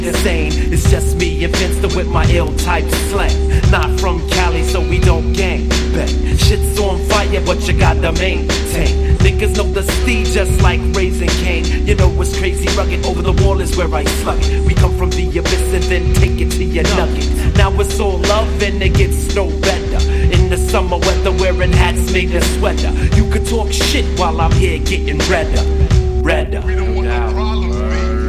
insane. It's just me and Vince with my ill type slang. Not from Cali, so we don't gang bang. Shit's on fire, but you gotta maintain. Niggas know the steed just like Raising Cane. You know what's crazy, rugged, over the wall is where I slug it. We come from the abyss and then take it to your nuggets. Now it's all love and it gets no better. In the summer weather, wearing hats made of sweater. You could talk shit while I'm here getting redder. We don't want no problems,